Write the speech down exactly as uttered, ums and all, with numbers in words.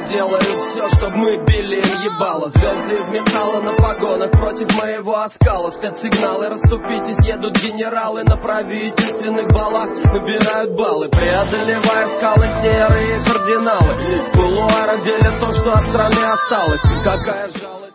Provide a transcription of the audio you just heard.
делают все, чтобы мы били им ебало. Звезды из металла на погонах против моего оскала. Спецсигналы, расступитесь, едут генералы. На правительственных балах набирают баллы, преодолевая скалы серые кардиналы. В кулуарах делят то, что от страны осталось. Какая жалость.